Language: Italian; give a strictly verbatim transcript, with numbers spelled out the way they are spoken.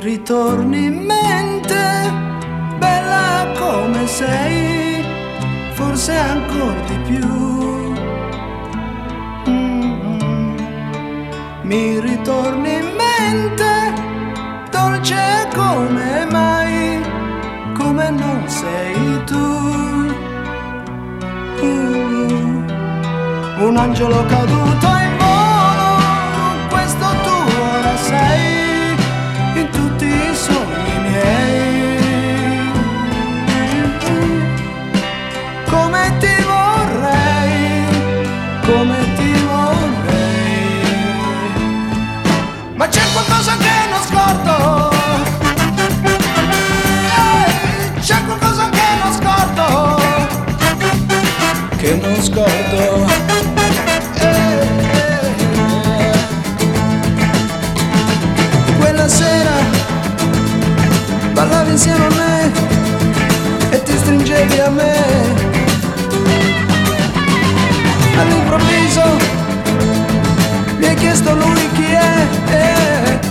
ritorni in mente, bella come sei, forse ancora di più. Mm-hmm. Mi ritorni in mente, dolce come mai, come non sei tu. Uh, un angelo caduto in volo, questo tu ora sei, in tutti i sogni miei. Come ti vorrei, come ti vorrei. Ma c'è qualcosa che non scordo, eh, c'è qualcosa che non scordo, che non scordo. Sera ballavi insieme a me e ti stringevi a me. All'improvviso mi hai chiesto lui chi è, eh,